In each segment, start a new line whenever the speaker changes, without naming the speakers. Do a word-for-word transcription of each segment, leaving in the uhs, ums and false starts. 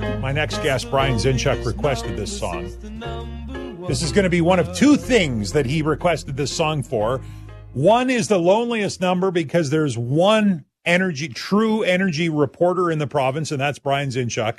My next guest, Brian Zinchuk, requested this song. This is going to be one of two things that he requested this song for. One is The Loneliest Number, because there's one energy, true energy reporter in the province, and that's Brian Zinchuk.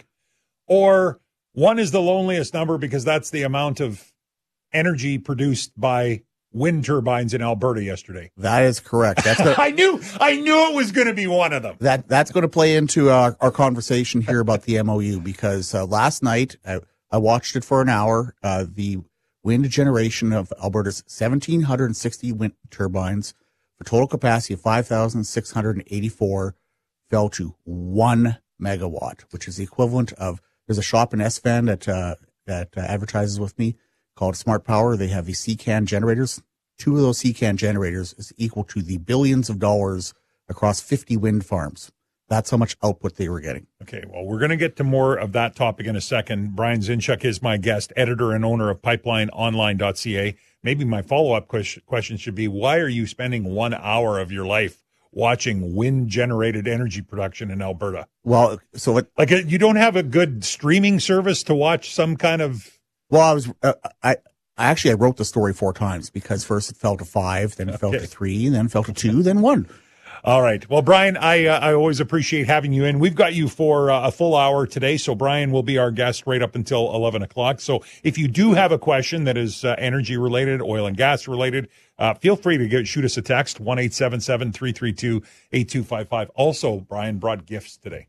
Or one is The Loneliest Number because that's the amount of energy produced by wind turbines in Alberta yesterday.
That is correct. That's the,
I knew I knew it was going to be one of them.
That That's going to play into uh, our conversation here about the M O U, because uh, last night I, I watched it for an hour. Uh, the wind generation of Alberta's one thousand seven hundred sixty wind turbines for total capacity of five thousand six hundred eighty-four fell to one megawatt, which is the equivalent of, there's a shop in S V A N that, uh, that uh, advertises with me called Smart Power. They have these C CAN generators. Two of those C CAN generators is equal to the billions of dollars across fifty wind farms. That's how much output they were getting.
Okay, well, we're going to get to more of that topic in a second. Brian Zinchuk is my guest, editor and owner of pipeline online dot c a. Maybe my follow-up question should be, why are you spending one hour of your life watching wind-generated energy production in Alberta?
Well, so it,
like a, you don't have a good streaming service to watch some kind of...
Well, I was, uh, I, I actually, I wrote the story four times, because first it fell to five, then it fell
Okay.
to three, then it fell to two, then one.
All right. Well, Brian, I uh, I always appreciate having you in. We've got you for uh, a full hour today, so Brian will be our guest right up until eleven o'clock. So if you do have a question that is uh, energy related, oil and gas related, uh, feel free to get, shoot us a text, one eight seven seven, three three two, eight two five five. Also, Brian brought gifts today.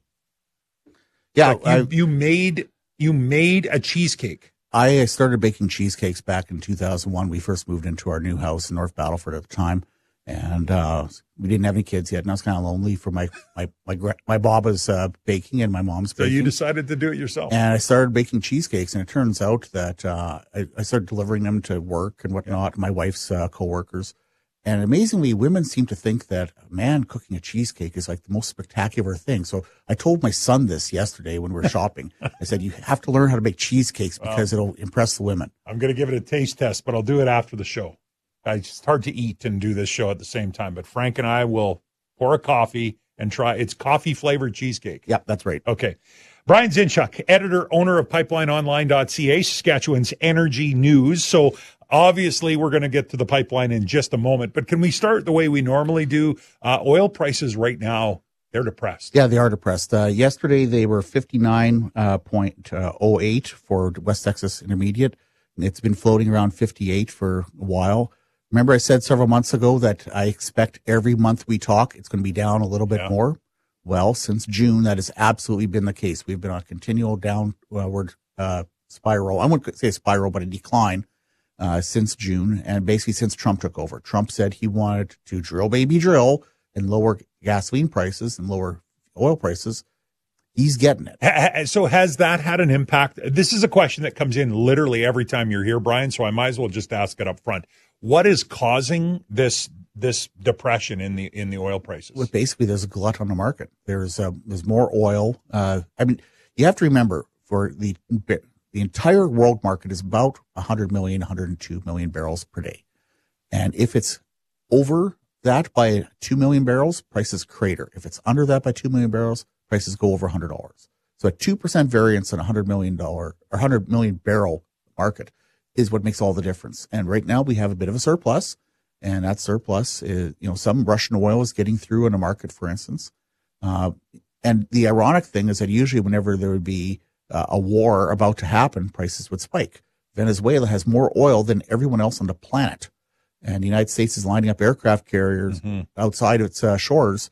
Yeah.
So
I,
you, you made you made a cheesecake.
I started baking cheesecakes back in two thousand one. We first moved into our new house in North Battleford at the time. And, uh, we didn't have any kids yet. And I was kind of lonely for my, my, my, my Baba's, uh, baking and my mom's
So
baking.
you decided to do it yourself.
And I started baking cheesecakes, and it turns out that, uh, I, I started delivering them to work and whatnot, my wife's, uh, coworkers. And amazingly, women seem to think that a man cooking a cheesecake is like the most spectacular thing. So I told my son this yesterday when we were shopping. I said, you have to learn how to make cheesecakes because it'll impress the women.
I'm going to give it a taste test, but I'll do it after the show. It's hard to eat and do this show at the same time, but Frank and I will pour a coffee and try. It's coffee-flavored cheesecake.
Yep, that's right.
Okay. Brian Zinchuk, editor, owner of pipeline online dot c a, Saskatchewan's energy news. So obviously we're going to get to the pipeline in just a moment, but can we start the way we normally do? Uh, oil prices right now, they're depressed.
Yeah, they are depressed. Uh, yesterday they were fifty-nine point oh eight for West Texas Intermediate. It's been floating around fifty-eight for a while. Remember I said several months ago that I expect every month we talk, it's going to be down a little bit
Yeah.
more. Well, since June, that has absolutely been the case. We've been on a continual downward uh, spiral. I wouldn't say spiral, but a decline uh, since June, and basically since Trump took over. Trump said he wanted to drill, baby, drill, and lower gasoline prices and lower oil prices. He's getting it.
So has that had an impact? This is a question that comes in literally every time you're here, Brian, so I might as well just ask it up front. What is causing this this depression in the in the oil prices?
Well, basically, there's a glut on the market. There's uh, there's more oil. Uh, I mean, you have to remember, for the the entire world market is about one hundred million, one hundred two million barrels per day. And if it's over that by two million barrels, prices crater. If it's under that by two million barrels, prices go over one hundred dollars. So a two percent variance in a one hundred million dollars or one hundred million barrel market is what makes all the difference. And right now we have a bit of a surplus, and that surplus is, you know, some Russian oil is getting through in the market, for instance. Uh, and the ironic thing is that usually whenever there would be uh, a war about to happen, prices would spike. Venezuela has more oil than everyone else on the planet. And the United States is lining up aircraft carriers mm-hmm. outside its uh, shores,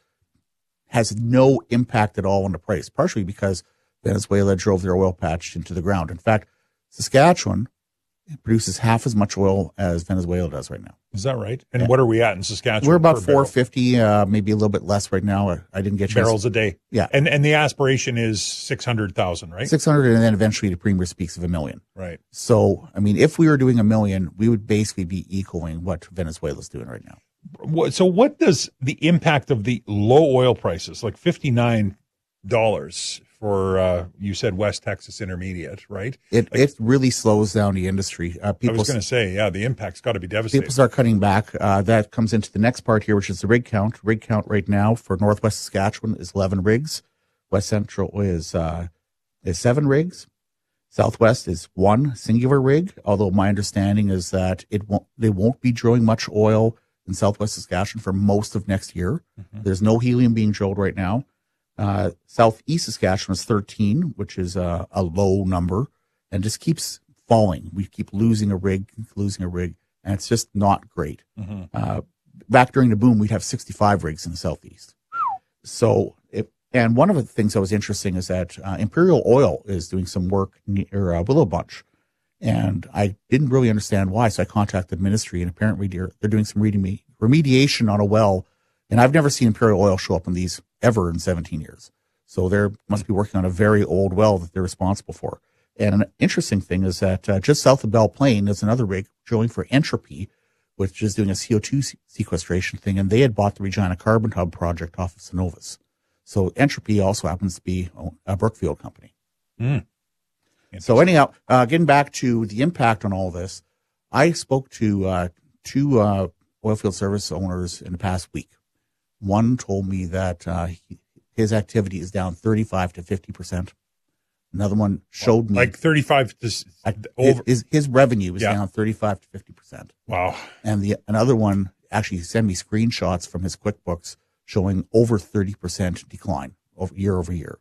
has no impact at all on the price, partially because Venezuela drove their oil patch into the ground. In fact, Saskatchewan produces half as much oil as Venezuela does right now.
Is that right? And
yeah.
what are we at in Saskatchewan?
We're about four fifty, uh, maybe a little bit less right now. I didn't get
barrels a day.
Yeah.
And and the aspiration is six hundred thousand, right?
six hundred, and then eventually the Premier speaks of a million.
Right.
So, I mean, if we were doing a million, we would basically be equaling what Venezuela's doing right now.
So what does the impact of the low oil prices, like fifty-nine dollars for, uh, you said West Texas Intermediate, right?
It
like,
it really slows down the industry. Uh, people,
I was going to say, yeah, the impact's got to be devastating.
People start cutting back. Uh, that comes into the next part here, which is the rig count. Rig count right now for Northwest Saskatchewan is eleven rigs. West Central is uh, is seven rigs. Southwest is one singular rig, although my understanding is that it won't, they won't be drilling much oil in Southwest Saskatchewan for most of next year. Mm-hmm. There's no helium being drilled right now. Uh, Southeast Saskatchewan is thirteen, which is a, a low number, and just keeps falling. We keep losing a rig, losing a rig, and it's just not great. Mm-hmm. Uh, back during the boom, we'd have sixty-five rigs in the Southeast. So, it, and one of the things that was interesting is that uh, Imperial Oil is doing some work near uh, Willow Bunch, and I didn't really understand why, so I contacted the ministry, and apparently they're, they're doing some remedi- remediation on a well, and I've never seen Imperial Oil show up in these ever in seventeen years. So they must be working on a very old well that they're responsible for. And an interesting thing is that uh, just south of Belle Plaine, there's another rig drilling for Entropy, which is doing a C O two sequestration thing, and they had bought the Regina Carbon Hub project off of Cenovus. So Entropy also happens to be a Brookfield company. Mm. So anyhow, uh, getting back to the impact on all this, I spoke to uh, two uh, oilfield service owners in the past week. One told me that uh, he, his activity is down thirty-five to fifty percent. Another one showed me
like thirty-five to over.
His, his revenue is yeah. down thirty-five to fifty percent.
Wow.
And the another one actually sent me screenshots from his QuickBooks showing over thirty percent decline over year over year.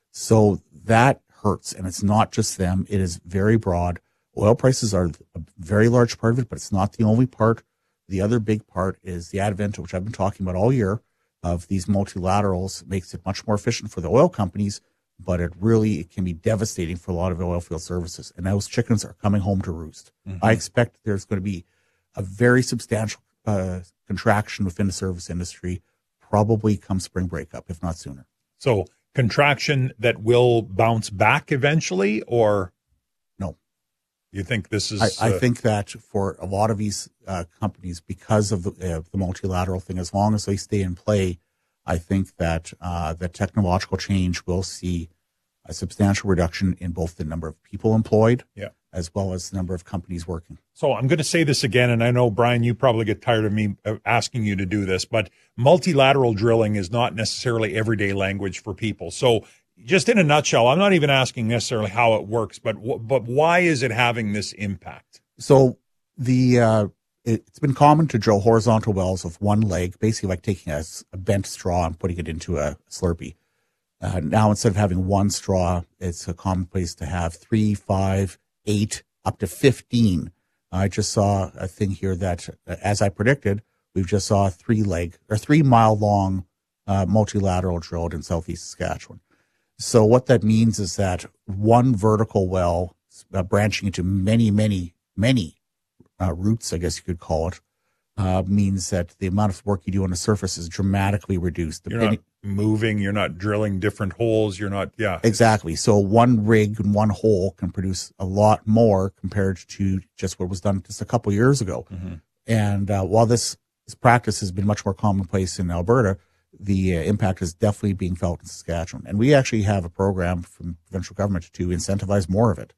So that hurts. And it's not just them. It is very broad. Oil prices are a very large part of it, but it's not the only part. The other big part is the advent, which I've been talking about all year, of these multilaterals. It makes it much more efficient for the oil companies, but it really it can be devastating for a lot of oil field services. And those chickens are coming home to roost. Mm-hmm. I expect there's going to be a very substantial uh, contraction within the service industry, probably come spring breakup, if not sooner.
So contraction that will bounce back eventually, or
no?
You think this is?
I, I uh, think that for a lot of these uh, companies, because of the, uh, the multilateral thing, as long as they stay in play, I think that uh, the technological change will see a substantial reduction in both the number of people employed, yeah. as well as the number of companies working.
So I'm going to say this again, and I know, Brian, you probably get tired of me asking you to do this, but multilateral drilling is not necessarily everyday language for people. So just in a nutshell, I'm not even asking necessarily how it works, but but why is it having this impact?
So the uh, it, it's been common to drill horizontal wells with one leg, basically like taking a, a bent straw and putting it into a Slurpee. Uh, now, instead of having one straw, it's a commonplace to have three, five, eight, up to fifteen. I just saw a thing here that, as I predicted, we've just saw a three-leg or three-mile-long uh, multilateral drilled in southeast Saskatchewan. So what that means is that one vertical well uh, branching into many, many, many uh, routes, I guess you could call it, uh, means that the amount of work you do on the surface is dramatically reduced.
You're not moving, you're not drilling different holes, you're not, yeah.
Exactly. So one rig and one hole can produce a lot more compared to just what was done just a couple years ago. Mm-hmm. And uh, while this, this practice has been much more commonplace in Alberta, the uh, impact is definitely being felt in Saskatchewan. And we actually have a program from provincial government to incentivize more of it.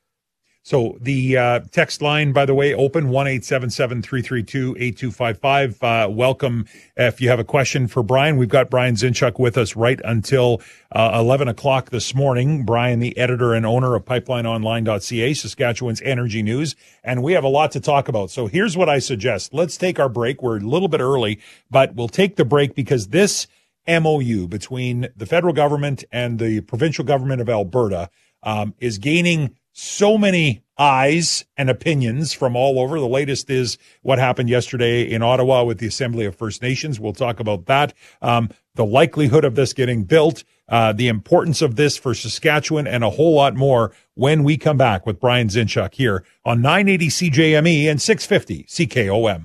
So the uh, text line, by the way, open, one eight seven seven, three three two, eight two five five. Uh, welcome if you have a question for Brian. We've got Brian Zinchuk with us right until uh, eleven o'clock this morning. Brian, the editor and owner of pipeline online dot c a, Saskatchewan's energy news. And we have a lot to talk about. So here's what I suggest. Let's take our break. We're a little bit early, but we'll take the break because this M O U between the federal government and the provincial government of Alberta um, is gaining so many eyes and opinions from all over. The latest is what happened yesterday in Ottawa with the Assembly of First Nations. We'll talk about that. Um, the likelihood of this getting built, uh, the importance of this for Saskatchewan, and a whole lot more when we come back with Brian Zinchuk here on nine eighty C J M E and six fifty C K O M.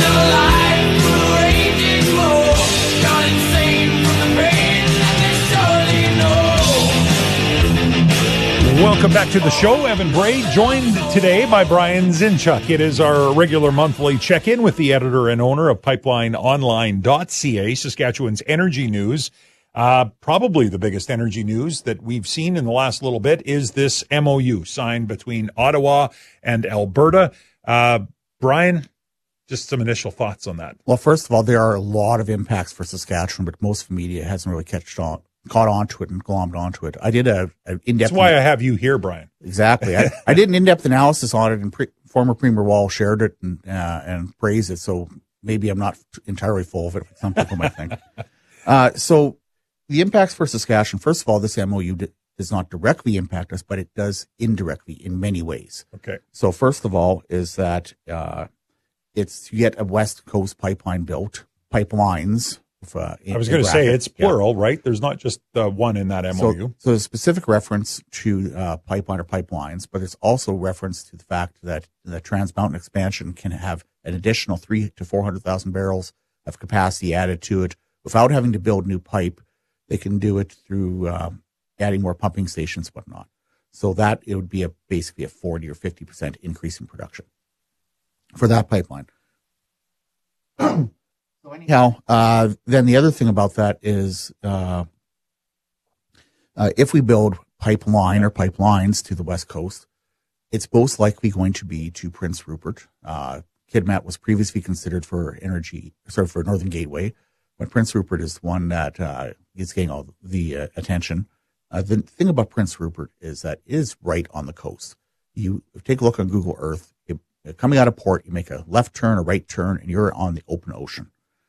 Welcome back to the show. Evan Bray, joined today by Brian Zinchuk. It is our regular monthly check-in with the editor and owner of pipeline online dot c a, Saskatchewan's energy news. Uh, probably the biggest energy news that we've seen in the last little bit is this M O U signed between Ottawa and Alberta. Uh, Brian, just some initial thoughts on that.
Well, first of all, there are a lot of impacts for Saskatchewan, but most of the media hasn't really catched on, caught onto it and glommed onto it. I did a, a in-depth.
That's why I have you here, Brian.
Exactly. I, I did an in-depth analysis on it, and pre, former Premier Wall shared it and uh, and praised it. So maybe I'm not entirely full of it. Some people might think. Uh, so the impacts for Saskatchewan. First of all, this M O U d- does not directly impact us, but it does indirectly in many ways.
Okay.
So first of all, is that uh, it's you get a West Coast pipeline built, pipelines. Uh, in,
I was going to say it's plural, yeah. Right? There's not just uh, one in that M O U.
So, so a specific reference to uh, pipeline or pipelines, but it's also reference to the fact that the Trans Mountain expansion can have an additional three to four hundred thousand barrels of capacity added to it without having to build new pipe. They can do it through um, adding more pumping stations, whatnot. So that it would be a basically a forty or fifty percent increase in production for that pipeline. So anyhow, uh, then the other thing about that is uh, uh, if we build pipeline or pipelines to the West Coast, it's most likely going to be to Prince Rupert. Uh, Kitimat was previously considered for energy, sorry, for Northern Gateway, but Prince Rupert is the one that uh, is getting all the uh, attention. Uh, the thing about Prince Rupert is that it is right on the coast. You take a look on Google Earth. It, coming out of port, you make a left turn, a right turn, and you're on the open ocean.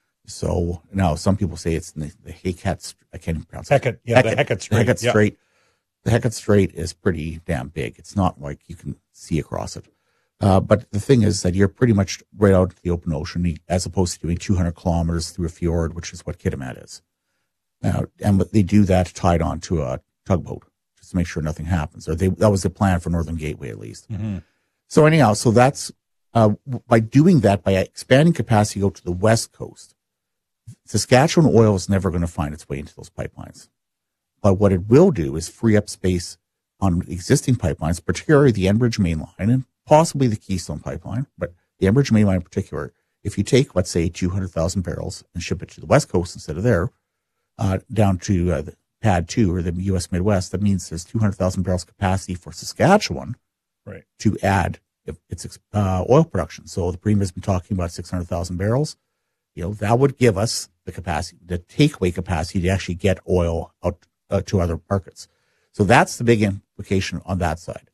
So now some people say it's the, the Hecate, I can't even pronounce it.
Hecate, yeah, Hecate, the Hecate Strait.
The Hecate
yeah.
Strait. The Hecate Strait is pretty damn big. It's not like you can see across it. Uh, but the thing is that you're pretty much right out in the open ocean, as opposed to doing two hundred kilometers through a fjord, which is what Kitimat is. Now, and they do that tied on to a tugboat just to make sure nothing happens. Or they, that was the plan for Northern Gateway, at least.
Mm-hmm.
So anyhow, so that's uh, by doing that, by expanding capacity go to the West Coast, Saskatchewan oil is never going to find its way into those pipelines. But what it will do is free up space on existing pipelines, particularly the Enbridge Mainline and possibly the Keystone Pipeline, but the Enbridge Mainline in particular. If you take, let's say, two hundred thousand barrels and ship it to the West Coast instead of there, uh, down to uh, the Pad two or the U S Midwest, that means there's two hundred thousand barrels capacity for Saskatchewan
right.
to add its uh, oil production. So the Premier has been talking about six hundred thousand barrels. You know, that would give us the capacity, the takeaway capacity to actually get oil out uh, to other markets. So that's the big implication on that side.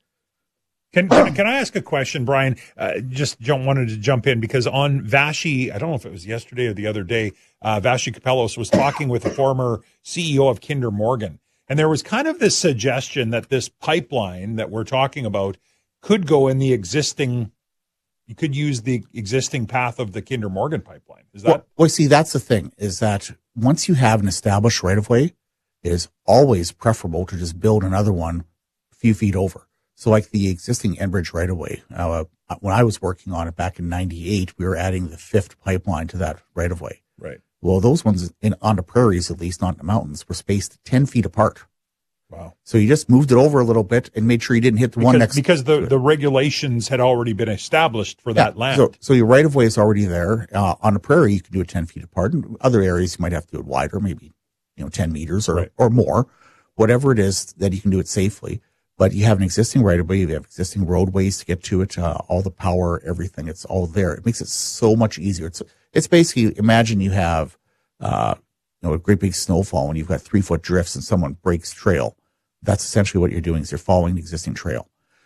Can can, can I ask a question, Brian? Uh, just jump, wanted to jump in because on Vassy, I don't know if it was yesterday or the other day, uh, Vassy Kapelos was talking with the former C E O of Kinder Morgan. And there was kind of this suggestion that this pipeline that we're talking about could go in the existing, you could use the existing path of the Kinder Morgan pipeline. Is that?
Well, well, see, that's the thing, is that once you have an established right-of-way, it is always preferable to just build another one a few feet over. So like the existing Enbridge right-of-way, uh, when I was working on it back in ninety-eight, we were adding the fifth pipeline to that right-of-way.
Right.
Well, those ones in, on the prairies, at least not in the mountains, were spaced ten feet apart.
Wow.
So you just moved it over a little bit and made sure you didn't hit the
because,
one next
Because the, the regulations had already been established for
yeah,
that land.
So, so your right-of-way is already there. Uh, on the prairie, you can do it ten feet apart. In other areas, you might have to do it wider, maybe, you know, ten meters or,
right.
or more, whatever it is that you can do it safely. But you have an existing right-of-way, you have existing roadways to get to it, uh, all the power, everything, it's all there. It makes it so much easier. It's it's basically, imagine you have uh, you know, a great big snowfall and you've got three-foot drifts and someone breaks trail. That's essentially what you're doing, is you're following the existing trail.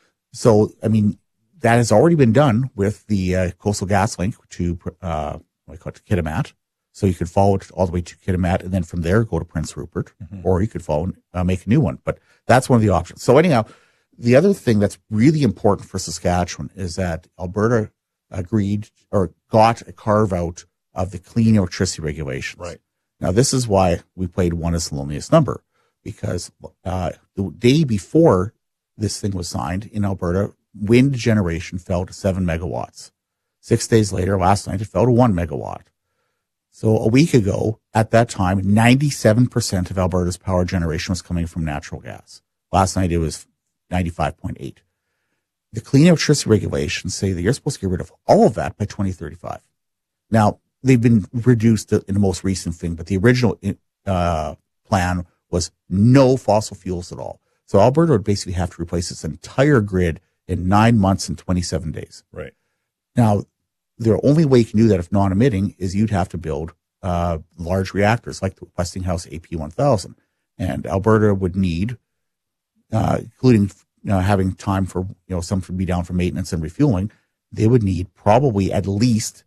So, I mean, that has already been done with the uh, Coastal GasLink to, uh, what I call it, to Kitimat. So you could follow it all the way to Kitimat and then from there go to Prince Rupert, mm-hmm. or you could follow, uh, make a new one. But that's one of the options. So anyhow, the other thing that's really important for Saskatchewan is that Alberta agreed or got a carve out of the clean electricity regulations.
Right.
Now, this is why we played one is the loneliest number, because uh, the day before this thing was signed in Alberta, wind generation fell to seven megawatts. Six days later, last night, it fell to one megawatt. So a week ago, at that time, ninety-seven percent of Alberta's power generation was coming from natural gas. Last night, it was ninety-five point eight. The clean electricity regulations say that you're supposed to get rid of all of that by twenty thirty-five. Now, they've been reduced in the most recent thing, but the original uh, plan was no fossil fuels at all. So Alberta would basically have to replace its entire grid in nine months and twenty-seven days.
Right.
Now, the only way you can do that if non-emitting is you'd have to build uh, large reactors like the Westinghouse A P one thousand. And Alberta would need, uh, including you know, having time for, you know, some to be down for maintenance and refueling, they would need probably at least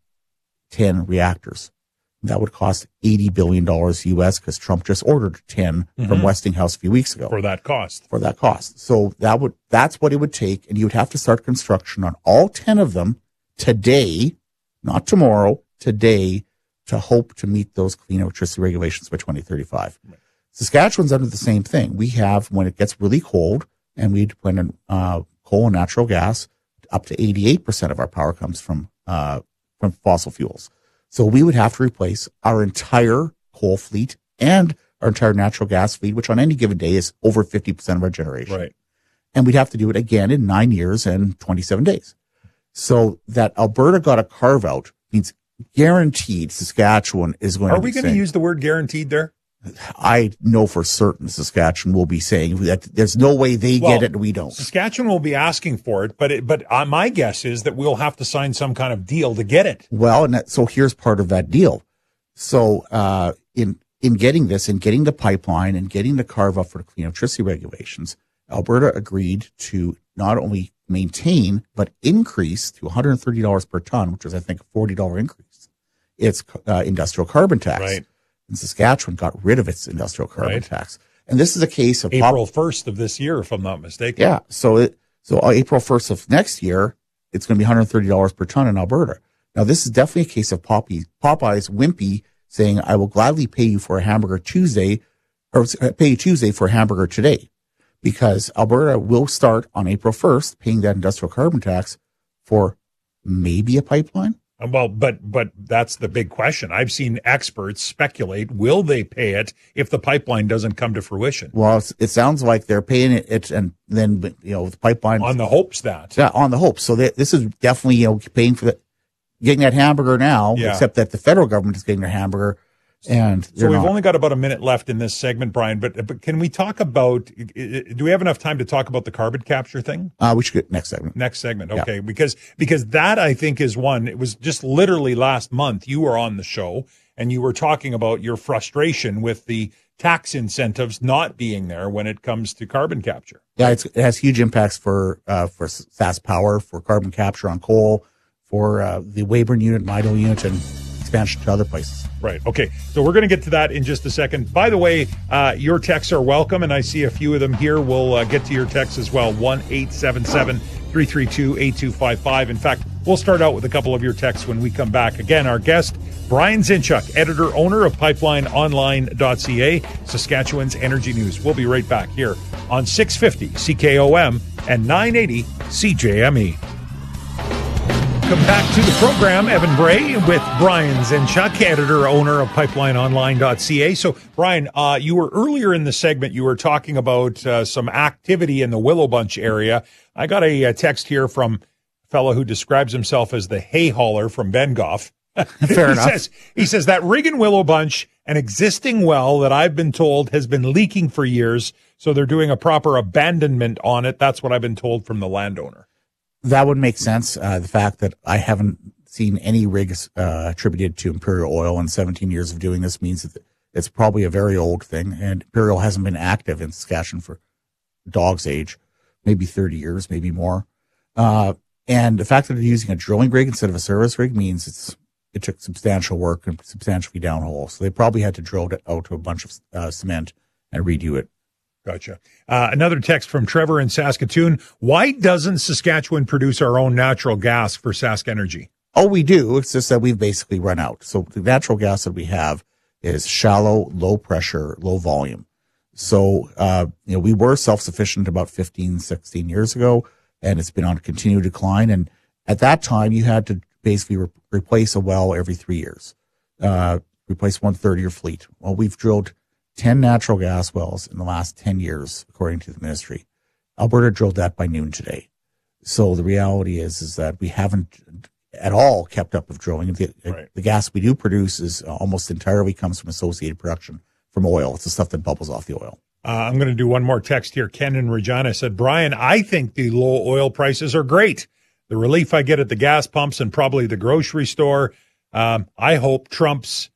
ten reactors. That would cost eighty billion dollars U S because Trump just ordered ten mm-hmm. from Westinghouse a few weeks ago.
For that cost.
For that cost. So that would that's what it would take, and you would have to start construction on all ten of them today, not tomorrow, today, to hope to meet those clean electricity regulations by twenty thirty-five. Right. Saskatchewan's under the same thing. We have, when it gets really cold, and we depend on uh, coal and natural gas, up to eighty-eight percent of our power comes from uh, from fossil fuels. So we would have to replace our entire coal fleet and our entire natural gas fleet, which on any given day is over fifty percent of our generation.
Right.
And we'd have to do it again in nine years and twenty-seven days. So that Alberta got a carve out means guaranteed Saskatchewan is going
Are
to
we
be
going to use the word guaranteed there?
I know for certain Saskatchewan will be saying that there's no way they
well,
get it and we don't.
Saskatchewan will be asking for it, but it, but uh, my guess is that we'll have to sign some kind of deal to get it.
Well, and that, so here's part of that deal. So uh, in in getting this, in getting the pipeline and getting the carve up for the clean electricity regulations, Alberta agreed to not only maintain but increase to one hundred thirty dollars per ton, which is I think a forty dollars increase. It's uh, industrial carbon tax.
Right.
And Saskatchewan got rid of its industrial carbon
right.
tax. And this is a case of
April first of this year, if I'm not mistaken.
Yeah. So it, so April first of next year, it's going to be one hundred thirty dollars per ton in Alberta. Now, this is definitely a case of Poppy, Popeye's Wimpy saying, I will gladly pay you for a hamburger Tuesday or pay you Tuesday for a hamburger today, because Alberta will start on April first paying that industrial carbon tax for maybe a pipeline.
Well, but but that's the big question. I've seen experts speculate, will they pay it if the pipeline doesn't come to fruition?
Well, it's, it sounds like they're paying it, it and then, you know, the pipeline.
On the hopes that.
Yeah, on the hopes. So they, this is definitely, you know, paying for the, getting that hamburger now, yeah. except that the federal government is getting their hamburger. And
so we've
not.
only got about a minute left in this segment, Brian, but but can we talk about, do we have enough time to talk about the carbon capture thing?
Uh, we should get next segment.
Next segment. Okay. Yeah. Because, because that I think is one, it was just literally last month you were on the show and you were talking about your frustration with the tax incentives not being there when it comes to carbon capture.
Yeah. It's, it has huge impacts for, uh, for Sask Power, for carbon capture on coal, for, uh, the Weyburn unit, Midale unit, and expansion to other places.
Right. Okay. So we're going to get to that in just a second. By the way, uh, your texts are welcome, and I see a few of them here. We'll uh, get to your texts as well. one eight seven seven, three three two, eight two five five. In fact, we'll start out with a couple of your texts when we come back. Again, our guest, Brian Zinchuk, editor-owner of pipeline online dot c a, Saskatchewan's Energy News. We'll be right back here on six fifty C K O M and nine eighty C J M E. Welcome back to the program. Evan Bray with Brian Zinchuk, editor-owner of pipeline online dot c a. So, Brian, uh, you were earlier in the segment, you were talking about uh, some activity in the Willowbunch area. I got a, a text here from a fellow who describes himself as the hay hauler from Bengoff.
Fair
he
enough.
Says, he says that rig in Willowbunch, an existing well that I've been told has been leaking for years, so they're doing a proper abandonment on it. That's what I've been told from the landowner.
That would make sense. Uh, the fact that I haven't seen any rigs uh, attributed to Imperial Oil in seventeen years of doing this means that it's probably a very old thing. And Imperial hasn't been active in Saskatchewan for dog's age, maybe thirty years, maybe more. Uh, and the fact that they're using a drilling rig instead of a service rig means it's it took substantial work and substantially downhole. So they probably had to drill it out to a bunch of uh, cement and redo it.
Gotcha. Uh, another text from Trevor in Saskatoon. Why doesn't Saskatchewan produce our own natural gas for Sask Energy?
Oh, we do. It's just that we've basically run out. So the natural gas that we have is shallow, low pressure, low volume. So, uh, you know, we were self-sufficient about fifteen, sixteen years ago, and it's been on a continued decline. And at that time, you had to basically re- replace a well every three years, uh, replace one third of your fleet. Well, we've drilled ten natural gas wells in the last ten years, according to the ministry. Alberta drilled that by noon today. So the reality is, is that we haven't at all kept up with drilling. The,
right.
the gas we do produce is uh, almost entirely comes from associated production from oil. It's the stuff that bubbles off the oil.
Uh, I'm going to do one more text here. Ken in Regina said, Brian, I think the low oil prices are great. The relief I get at the gas pumps and probably the grocery store. Um, I hope Trump's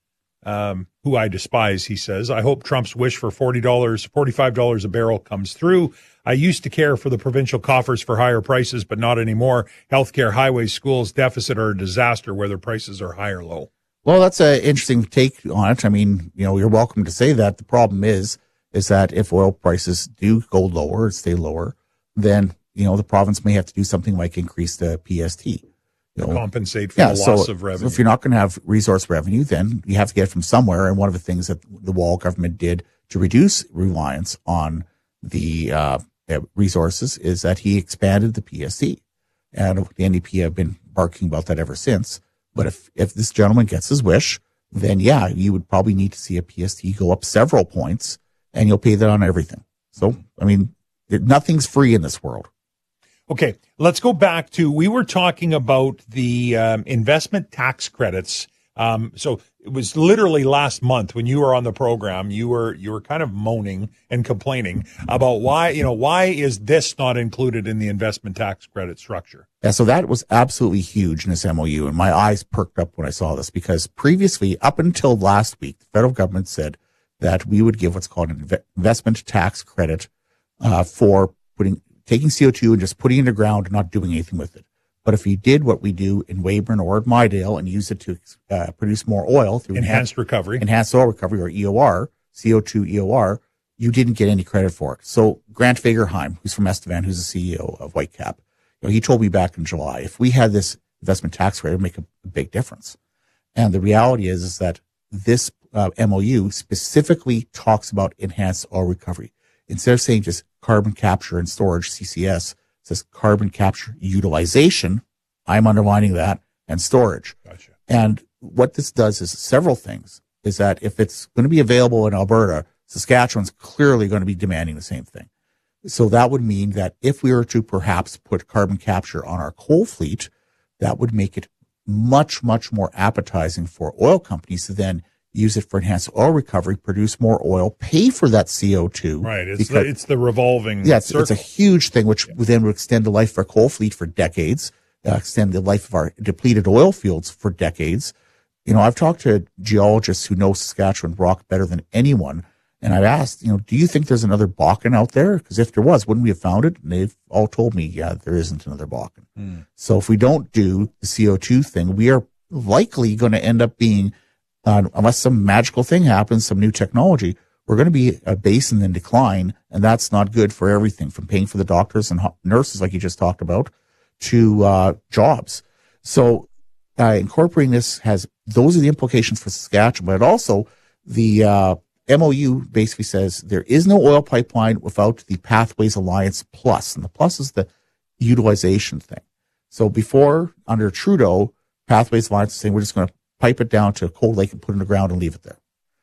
um, who I despise, he says. I hope Trump's wish for forty dollars, forty-five dollars a barrel comes through. I used to care for the provincial coffers for higher prices, but not anymore. Healthcare, highways, schools, deficit are a disaster whether prices are high or low.
Well, that's an interesting take on it. I mean, you know, you're welcome to say that. The problem is, is that if oil prices do go lower, stay lower, then, you know, the province may have to do something like increase the P S T. You know,
compensate for
yeah,
the loss
so,
of revenue.
So if you're not going to have resource revenue, then you have to get it from somewhere. And one of the things that the Wall government did to reduce reliance on the uh, resources is that he expanded the P S T. And the N D P have been barking about that ever since. But if, if this gentleman gets his wish, then yeah, you would probably need to see a P S T go up several points, and you'll pay that on everything. So, I mean, nothing's free in this world.
Okay, let's go back to, we were talking about the um, investment tax credits. Um, so it was literally last month when you were on the program, you were you were kind of moaning and complaining about why, you know, why is this not included in the investment tax credit structure?
Yeah, so that was absolutely huge in this M O U, and my eyes perked up when I saw this, because previously, up until last week, the federal government said that we would give what's called an inv- investment tax credit uh, for putting taking C O two and just putting it in the ground and not doing anything with it. But if you did what we do in Weyburn or at Mydale and use it to uh, produce more oil through
enhanced, enhanced recovery,
enhanced oil recovery, or E O R, C O two E O R, you didn't get any credit for it. So Grant Fagerheim, who's from Estevan, who's the C E O of Whitecap, you know, he told me back in July, if we had this investment tax credit, it would make a, a big difference. And the reality is, is that this uh, M O U specifically talks about enhanced oil recovery. Instead of saying just carbon capture and storage, C C S, it says carbon capture utilization. I'm underlining that, and storage.
Gotcha.
And what this does is several things, is that if it's going to be available in Alberta, Saskatchewan's clearly going to be demanding the same thing. So that would mean that if we were to perhaps put carbon capture on our coal fleet, that would make it much, much more appetizing for oil companies to then use it for enhanced oil recovery, produce more oil, pay for that C O two.
Right. It's, because, the, it's the revolving
yeah, it's,
circle.
It's a huge thing, which yeah. then would extend the life of our coal fleet for decades, uh, extend the life of our depleted oil fields for decades. You know, I've talked to geologists who know Saskatchewan rock better than anyone, and I've asked, you know, do you think there's another Bakken out there? Because if there was, wouldn't we have found it? And they've all told me, yeah, there isn't another Bakken. Mm. So if we don't do the C O two thing, we are likely going to end up being, Uh, unless some magical thing happens, some new technology, we're going to be a basin in decline, and that's not good for everything from paying for the doctors and ho- nurses, like you just talked about, to uh, jobs. So uh, incorporating this has, those are the implications for Saskatchewan, but also the uh, M O U basically says there is no oil pipeline without the Pathways Alliance Plus, and the plus is the utilization thing. So before, under Trudeau, Pathways Alliance is saying we're just going to pipe it down to Cold Lake and put it in the ground and leave it there.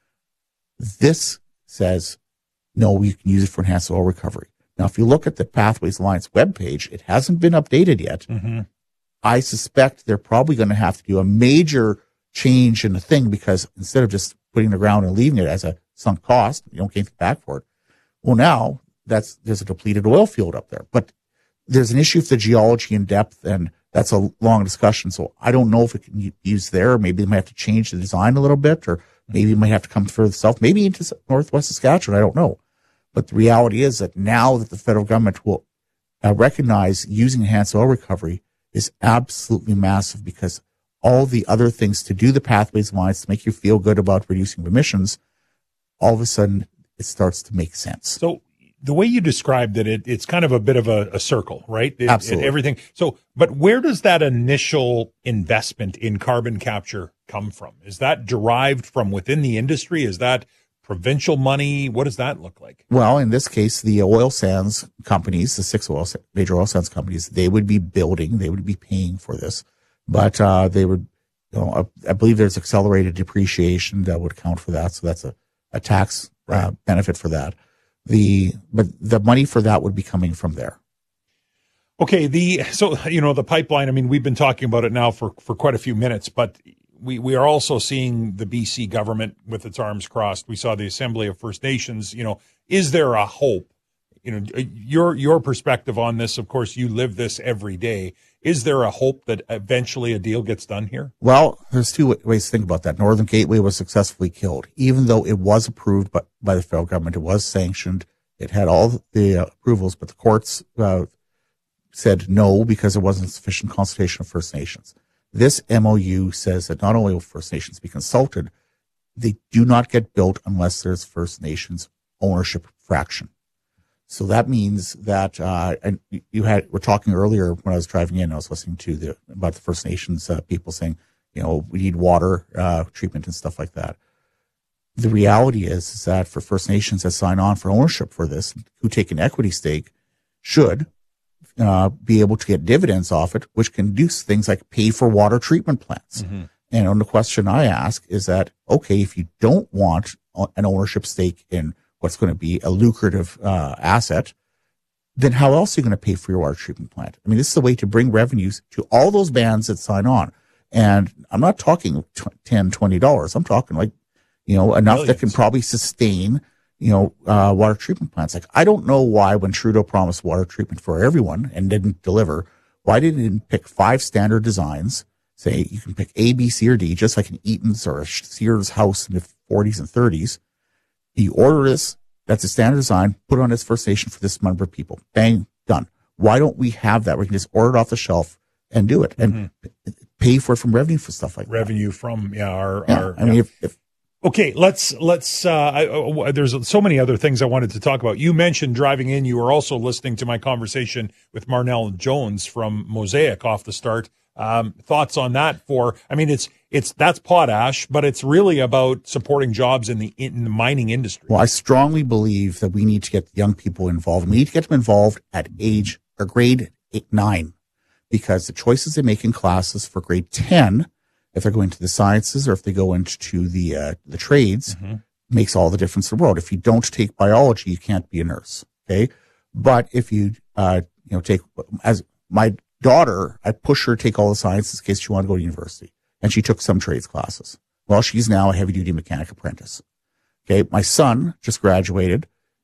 This says, no, we can use it for enhanced oil recovery. Now, if you look at the Pathways Alliance webpage, it hasn't been updated yet. Mm-hmm. I suspect they're probably going to have to do a major change in the thing, because instead of just putting it in the ground and leaving it as a sunk cost, you don't get anything back for it. Well, now that's, there's a depleted oil field up there, but there's an issue with the geology in depth, and that's a long discussion. So I don't know if it can be used there. Maybe they might have to change the design a little bit, or maybe it might have to come further south, maybe into northwest Saskatchewan. I don't know. But the reality is that now that the federal government will uh, recognize using enhanced oil recovery is absolutely massive, because all the other things to do the Pathways Alliance to make you feel good about reducing emissions, all of a sudden it starts to make sense.
So the way you described it, it it's kind of a bit of a, a circle, right? It,
Absolutely.
It, everything. So, but where does that initial investment in carbon capture come from? Is that derived from within the industry? Is that provincial money? What does that look like?
Well, in this case, the oil sands companies, the six oil major oil sands companies, they would be building, they would be paying for this, but uh, they would, you know, I, I believe there's accelerated depreciation that would account for that. So that's a, a tax right. uh, benefit for that. The but the money for that would be coming from there.
Okay, the so you know the pipeline. I mean, we've been talking about it now for, for quite a few minutes, but we we are also seeing the B C government with its arms crossed. We saw the Assembly of First Nations. You know, is there a hope? You know, your your perspective on this. Of course, you live this every day. Is there a hope that eventually a deal gets done here?
Well, there's two ways to think about that. Northern Gateway was successfully killed, even though it was approved by, by the federal government. It was sanctioned. It had all the uh, approvals, but the courts uh, said no because there wasn't sufficient consultation of First Nations. This M O U says that not only will First Nations be consulted, they do not get built unless there's First Nations ownership fraction. So that means that, uh, and you had, we're talking earlier when I was driving in, I was listening to the, about the First Nations uh, people saying, you know, we need water, uh, treatment and stuff like that. The reality is, is that for First Nations that sign on for ownership for this, who take an equity stake, should, uh, be able to get dividends off it, which can do things like pay for water treatment plants. Mm-hmm. And on the question I ask is that, okay, if you don't want an ownership stake in what's going to be a lucrative uh, asset, then how else are you going to pay for your water treatment plant? I mean, this is a way to bring revenues to all those bands that sign on. And I'm not talking ten dollars, twenty dollars. I'm talking like, you know, enough Millions. That can probably sustain, you know, uh, water treatment plants. Like, I don't know why when Trudeau promised water treatment for everyone and didn't deliver, why didn't he pick five standard designs, say you can pick A, B, C, or D, just like an Eaton's or a Sears house in the forties and thirties. You order this, that's a standard design, put it on this First Nation for this number of people. Bang, done. Why don't we have that? We can just order it off the shelf and do it and mm-hmm. pay for it from revenue for stuff like
revenue
that.
Revenue from, yeah, our,
yeah,
our,
I mean,
yeah.
if, if,
Okay, let's, let's, uh, I, uh, there's so many other things I wanted to talk about. You mentioned driving in. You were also listening to my conversation with Marnell Jones from Mosaic off the start. Um, thoughts on that for, I mean, it's, it's, that's potash, but it's really about supporting jobs in the, in the mining industry.
Well, I strongly believe that we need to get young people involved. We need to get them involved at age or grade eight, nine, because the choices they make in classes for grade ten, if they're going to the sciences or if they go into the, uh, the trades, mm-hmm. makes all the difference in the world. If you don't take biology, you can't be a nurse. Okay. But if you, uh, you know, take, as my daughter, I push her to take all the sciences in case she wanted to go to university. And she took some trades classes. Well, she's now a heavy duty mechanic apprentice. Okay. My son just graduated.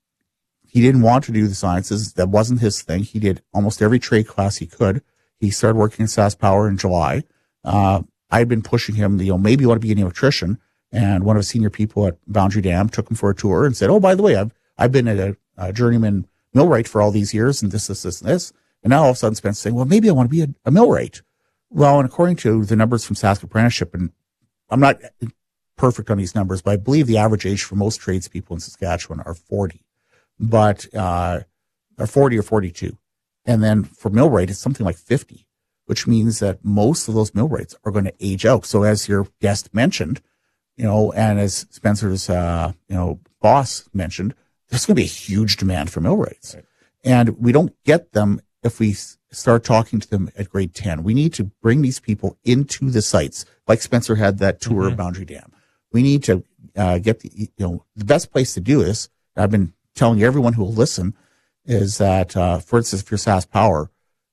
He didn't want to do the sciences. That wasn't his thing. He did almost every trade class he could. He started working in SaskPower in July. Uh, I'd been pushing him, you know, maybe you want to be an electrician. And one of the senior people at Boundary Dam took him for a tour and said, oh, by the way, I've, I've been a, a journeyman millwright for all these years and this, this, this, and this. And now all of a sudden Spencer's saying, well, maybe I want to be a, a millwright. Well, and according to the numbers from Sask Apprenticeship, and I'm not perfect on these numbers, but I believe the average age for most tradespeople in Saskatchewan are forty, but, uh, are forty or forty-two. And then for millwright, it's something like fifty, which means that most of those millwrights are going to age out. So as your guest mentioned, you know, and as Spencer's, uh, you know, boss mentioned, there's going to be a huge demand for millwrights. Right. And we don't get them if we start talking to them at grade ten. We need to bring these people into the sites, like Spencer had that tour mm-hmm. of Boundary Dam. We need to uh, get the, you know, the best place to do this, I've been telling everyone who will listen, is that, uh, for instance, if you're SaskPower,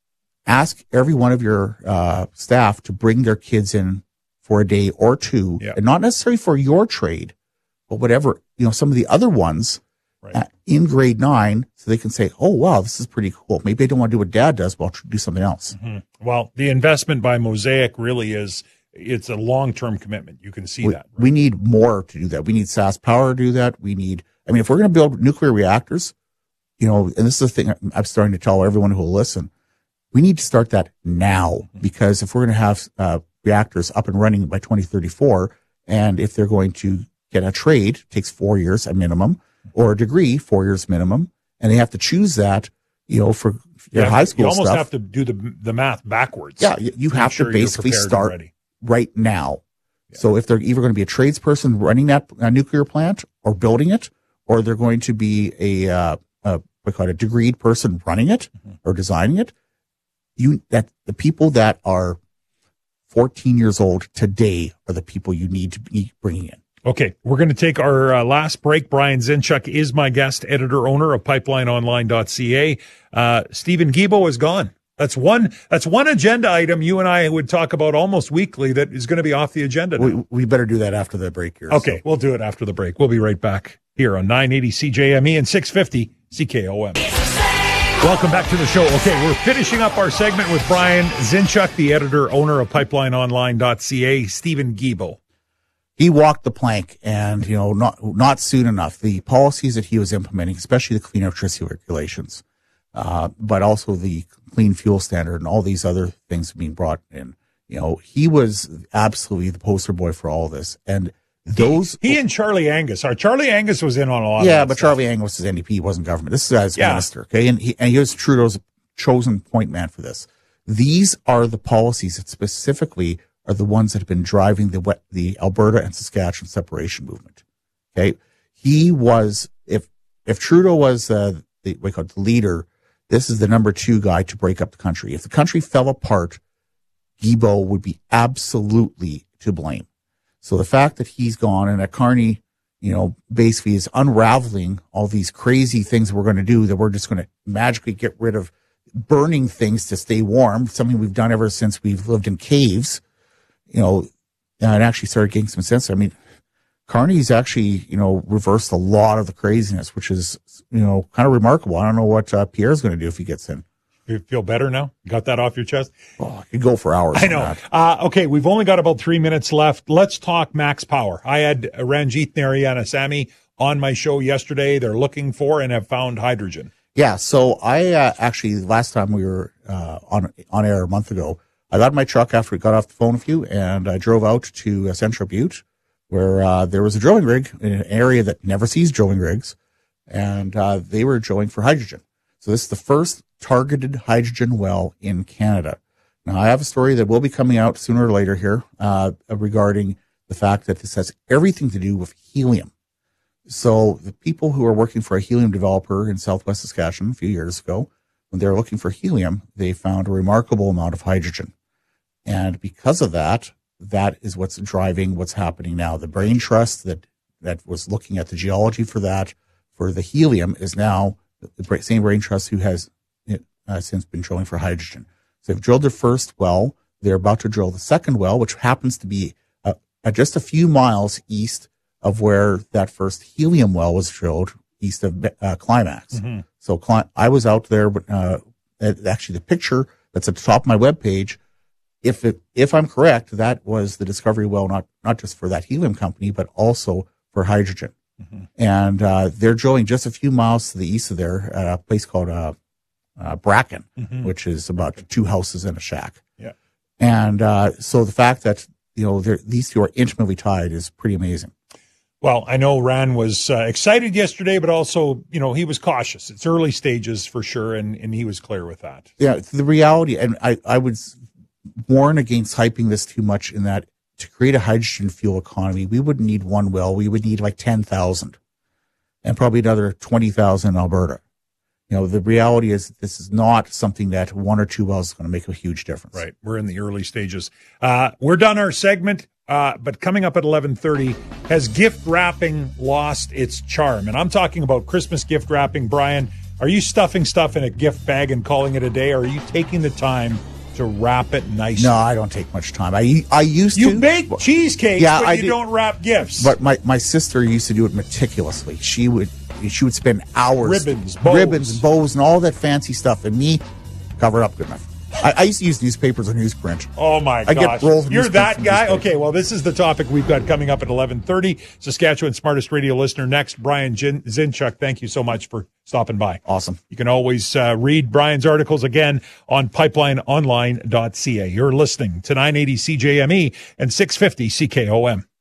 ask every one of your uh, staff to bring their kids in for a day or two, yeah. and not necessarily for your trade, but whatever, you know, some of the other ones right. uh, in grade nine, so they can say, oh, wow, this is pretty cool. Maybe I don't want to do what Dad does, but I'll do something else.
Mm-hmm. Well, the investment by Mosaic really is, it's a long-term commitment. You can see
we,
that. Right?
We need more to do that. We need SaskPower to do that. We need, I mean, if we're going to build nuclear reactors, you know, and this is the thing I'm starting to tell everyone who will listen, we need to start that now, because if we're going to have uh, reactors up and running by twenty thirty-four, and if they're going to get a trade, it takes four years at minimum, or a degree, four years minimum, and they have to choose that, you know, for their
yeah,
high school stuff.
You almost
stuff.
have to do the the math backwards.
Yeah, you, you have
sure
to basically start right now. Yeah. So if they're either going to be a tradesperson running that uh, nuclear plant or building it, or they're going to be a, uh, a what call it, a degreed person running it mm-hmm. or designing it, you that the people that are fourteen years old today are the people you need to be bringing in.
Okay, we're going to take our uh, last break. Brian Zinchuk is my guest, editor owner of pipeline online dot c a. Uh, Stephen Guilbeault is gone. That's one. That's one agenda item you and I would talk about almost weekly that is going to be off the agenda now.
We, we better do that after the break here.
Okay,
so.
We'll do it after the break. We'll be right back here on nine eighty C J M E and six fifty C K O M.
It's the same
Welcome back to the show. Okay, we're finishing up our segment with Brian Zinchuk, the editor, owner of pipeline online dot c a, Stephen Guilbeault.
He walked the plank, and, you know, not not soon enough. The policies that he was implementing, especially the clean electricity regulations, uh, but also the clean fuel standard and all these other things being brought in, you know, he was absolutely the poster boy for all this. And those
he, he and Charlie Angus are Charlie Angus was in on a lot.
Yeah,
of
but
stuff.
Charlie Angus is N D P, wasn't government. This is as
yeah.
minister, okay, and he and he was Trudeau's chosen point man for this. These are the policies that specifically are the ones that have been driving the the Alberta and Saskatchewan separation movement. Okay, he was if if Trudeau was uh, the we call it the leader, this is the number two guy to break up the country. If the country fell apart, Guilbeault would be absolutely to blame. So the fact that he's gone and that Carney, you know, basically is unraveling all these crazy things we're going to do, that we're just going to magically get rid of burning things to stay warm, something we've done ever since we've lived in caves, you know, and actually started getting some sense. I mean, Carney's actually, you know, reversed a lot of the craziness, which is, you know, kind of remarkable. I don't know what uh, Pierre's going to do if he gets in.
You feel better now? Got that off your chest?
Oh, I could go for hours.
I know. Uh, okay, we've only got about three minutes left. Let's talk Max Power. I had Ranjit Narayanasamy on my show yesterday. They're looking for and have found hydrogen.
Yeah, so I uh, actually, last time we were uh, on on air a month ago, I got in my truck after we got off the phone with you, and I drove out to uh, Central Butte, where uh, there was a drilling rig in an area that never sees drilling rigs, and uh, they were drilling for hydrogen. So this is the first targeted hydrogen well in Canada. Now, I have a story that will be coming out sooner or later here uh, regarding the fact that this has everything to do with helium. So the people who are working for a helium developer in Southwest Saskatchewan a few years ago, when they were looking for helium, they found a remarkable amount of hydrogen. And because of that, that is what's driving what's happening now. The brain trust that, that was looking at the geology for that, for the helium, is now the same brain trust who has uh, since been drilling for hydrogen. So they've drilled their first well. They're about to drill the second well, which happens to be uh, uh, just a few miles east of where that first helium well was drilled, east of uh, Climax. Mm-hmm. So Cli- I was out there, but uh, actually the picture that's at the top of my webpage, if it, if I'm correct, that was the discovery well, not not just for that helium company, but also for hydrogen. Mm-hmm. And uh, they're drilling just a few miles to the east of there at a place called uh, uh, Bracken, mm-hmm. which is about two houses and a shack.
Yeah.
And uh, so the fact that, you know, these two are intimately tied is pretty amazing.
Well, I know Ran was uh, excited yesterday, but also, you know, he was cautious. It's early stages for sure, and, and he was clear with that.
Yeah, the reality, and I, I would warn against hyping this too much, in that to create a hydrogen fuel economy, we wouldn't need one well. We would need like ten thousand and probably another twenty thousand in Alberta. You know, the reality is this is not something that one or two wells is going to make a huge difference.
Right. We're in the early stages. Uh, we're done our segment, uh, but coming up at eleven thirty, has gift wrapping lost its charm? And I'm talking about Christmas gift wrapping. Brian, are you stuffing stuff in a gift bag and calling it a day, or are you taking the time to wrap it nicely?
No, I don't take much time. I I used
you
to.
You bake cheesecakes,
yeah,
but
I
you
do.
don't wrap gifts.
But my, my sister used to do it meticulously. She would she would spend hours.
Ribbons, bows.
Ribbons, bows, and all that fancy stuff. And me, cover it up good enough. I, I used to use newspapers or newsprint.
Oh, my
I
gosh.
Get rolls of
You're that guy?
newspaper.
Okay, well, this is the topic we've got coming up at eleven thirty. Saskatchewan's smartest radio listener next, Brian Gin- Zinchuk. Thank you so much for stopping by.
Awesome.
You can always uh, read Brian's articles again on pipeline online dot c a. You're listening to nine eighty C J M E and six fifty C K O M.